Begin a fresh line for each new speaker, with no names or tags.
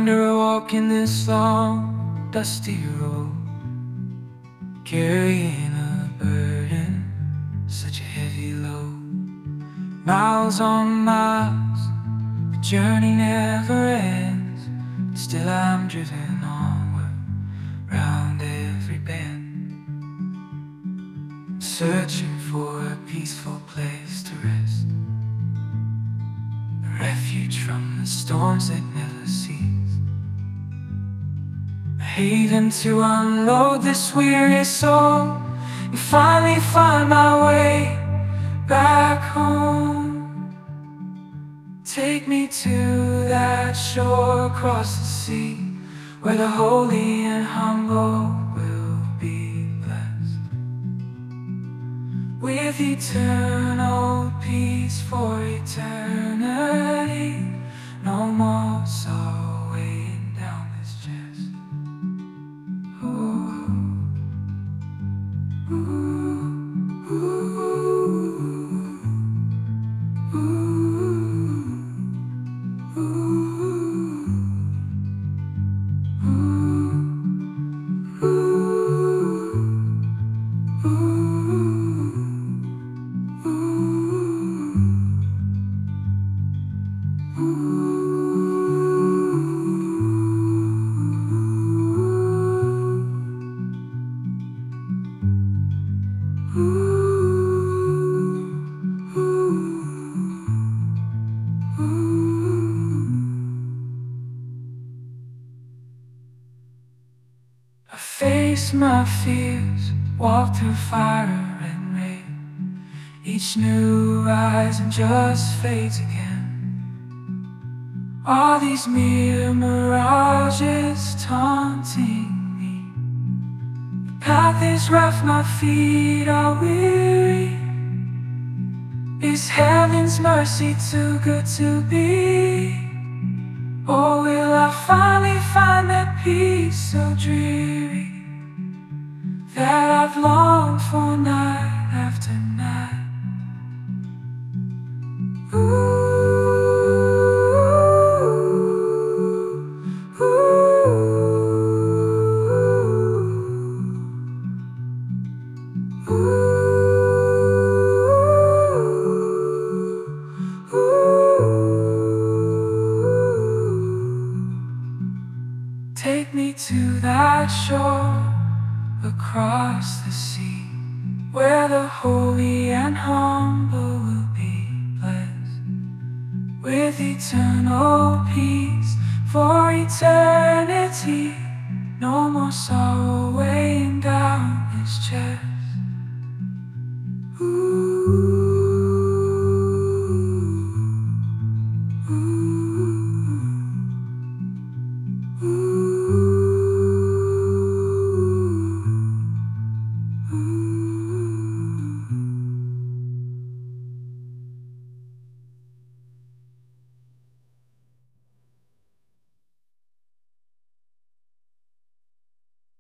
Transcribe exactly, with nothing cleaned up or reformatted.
wanderer walking this long, dusty road, carrying a burden, such a heavy load. Miles on miles, the journey never ends. Still I'm driven onward, round every bend, searching for a peaceful place to rest, a refuge from the storms that never cease, a haven to unload this weary soul, and finally find my way back home. Take me to that shore across the sea, where the holy and humble will be blessed with eternal peace for eternity. No more sorrow weighing down this chest. Ooh, ooh, ooh, ooh. I face my fears, walk through fire and rain. Each new horizon just fades again. All these mere mirages taunting me. The path is rough, my feet are weary. Is heaven's mercy too good to be? Or will I finally find that peace so dreary that I've longed for night after night? Ooh, ooh, ooh. Take me to that shore across the sea, where the holy and humble will be blessed with eternal peace for eternity. No more sorrow weighing